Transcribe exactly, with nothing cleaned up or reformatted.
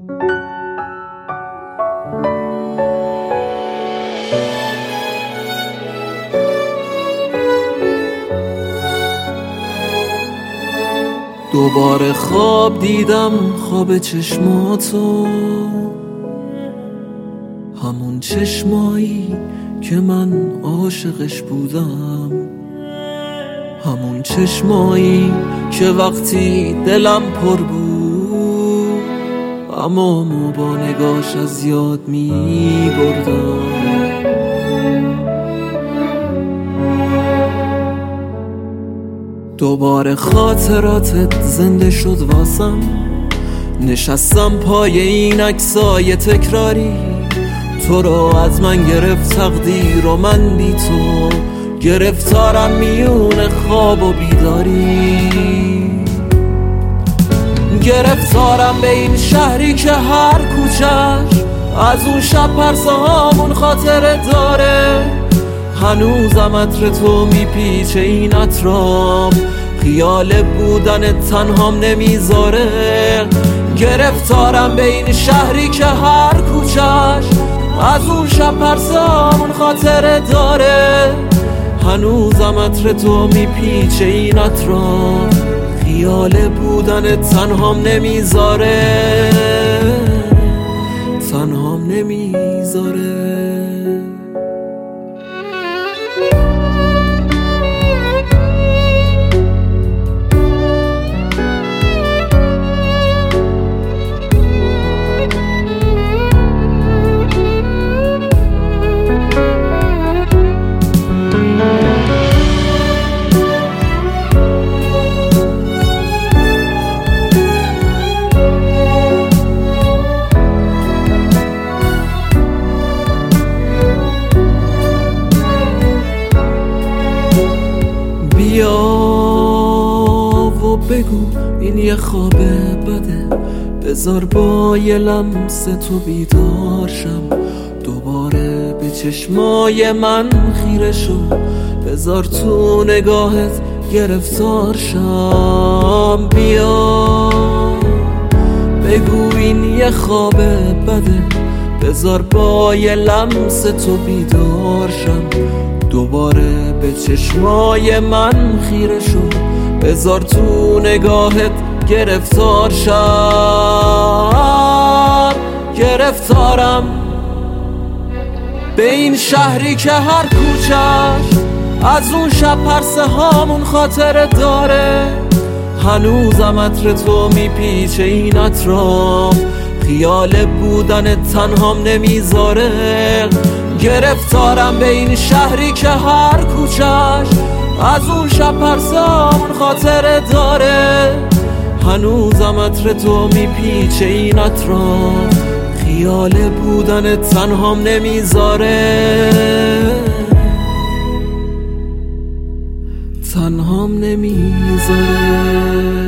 دوباره خواب دیدم، خواب چشماتو، همون چشمایی که من عاشقش بودم، همون چشمایی که وقتی دلم پر بود اما مو با نگاش از یاد می بردم. دوباره خاطراتت زنده شد واسم، نشستم پای این عکسای تکراری، تو رو از من گرفت تقدیر و من بی تو گرفتارم میون خواب و بیداری، گرفتارم به این شهری که هر کوچش از اون شب پرسه هامون خاطره داره، هنوزم عطر تو میپیچه این اطراف، خیال بودن تنهام نمیذاره، گرفتارم به این شهری که هر کوچش از اون شب پرسامون خاطره داره، هنوزم عطر تو میپیچه این اطراف، خیال بودن تنهام نمیذاره، تنهام نمیذاره. بیا و بگو این یه خواب بده، بذار با یه لمس تو بیدار شم، دوباره به چشمای من خیره شو، بذار تو نگاهت گرفتار شم. بیا بگو این یه خواب بده، بذار با یه لمس تو بیدار شم، دوباره به چشمای من خیره شو، بذار تو نگاهت گرفتار شم. گرفتارم به این شهری که هر کوچش از اون شب پرسه هامون خاطره داره، هنوزم عطر تو میپیچه این اطراف، خیال بودن تنهام نمیذاره، گرفتارم به این شهری که هر کوچش از اون شب پرسامون خاطره داره، هنوزم عطر تو میپیچه این اطراف، خیال بودن تنهام نمیذاره، تنهام نمیذاره.